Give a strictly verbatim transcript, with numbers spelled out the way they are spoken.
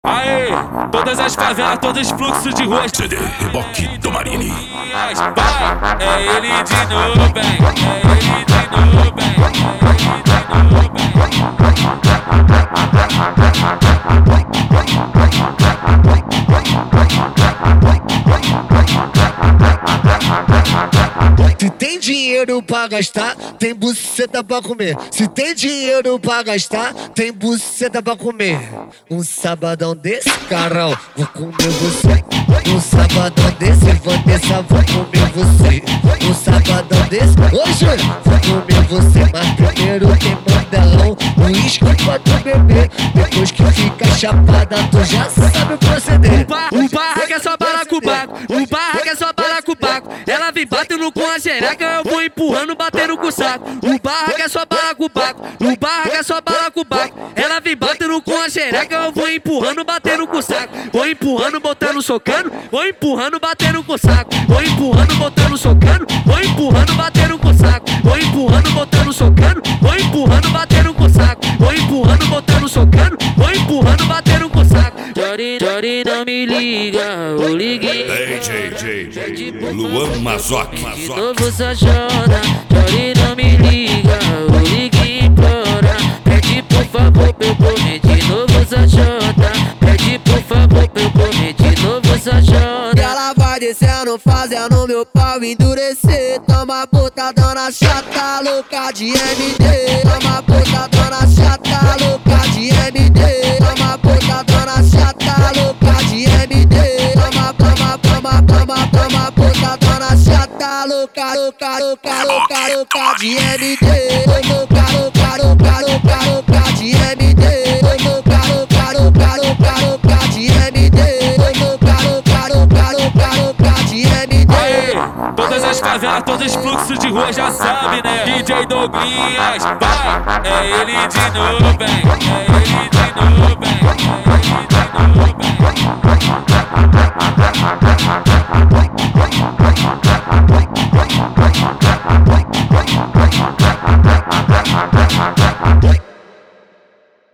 Aê, todas as favelas, todos os fluxos de rua. C D Reboque do Marini. Vai, é ele de novo, bem. É ele de novo, bem. É ele de novo, bem. Se tem dinheiro pra gastar, tem buceta pra comer. Se tem dinheiro pra gastar, tem buceta pra comer. Um sabadão desse, carão, vou comer você. Um sabadão desse, Vanessa, vou comer você. Um sabadão desse, hoje vou comer você. Mas primeiro tem mandelão, uísque pra tu beber. Depois que fica chapada, tu já sabe o proceder. O barraco é só balacobaco, o barraco é só balacobaco. Ela vem batendo com a xereca, eu vou empurrando, batendo com o saco. O barraco é só balacobaco, o barraco é só balacobaco. Ela vem batendo com a xereca, eu vou empurrando, batendo com o saco. Vou empurrando, botando, socando, vou empurrando, batendo com o saco. Vou empurrando, botando, socando, vou empurrando, batendo com o saco. Vou empurrando, botando, socando, vou empurrando, batendo com o saco. Vou empurrando, botando, socando, vou empurrando, batendo com o saco. Jory, Jory não me liga, eu liguei. D J J Luan Mazoc. De novo Sajona, Jory não me liga, eu liguei implora. Pede por favor pra eu comer de novo Sajona. Pede por favor pra eu comer de novo Sajona. E ela vai descendo, fazendo meu pau endurecer. Toma botadona chata, louca de M D. Toma botadona chata, louca de M D. Toma botadona chata, louca de M D. Toma, toma, toma, toma, toma botadona chata, louca, louca, louca, louca, louca de M D. Louca, louca, louca, louca, louca de M D. Louca, louca, louca, louca, louca de M D. Louca, louca, louca, louca, louca de M D. Aê, todas as favelas, todos os fluxos de rua já sabe, né? D J Douglinhas, vai, é ele de novo, bem. É ele de novo.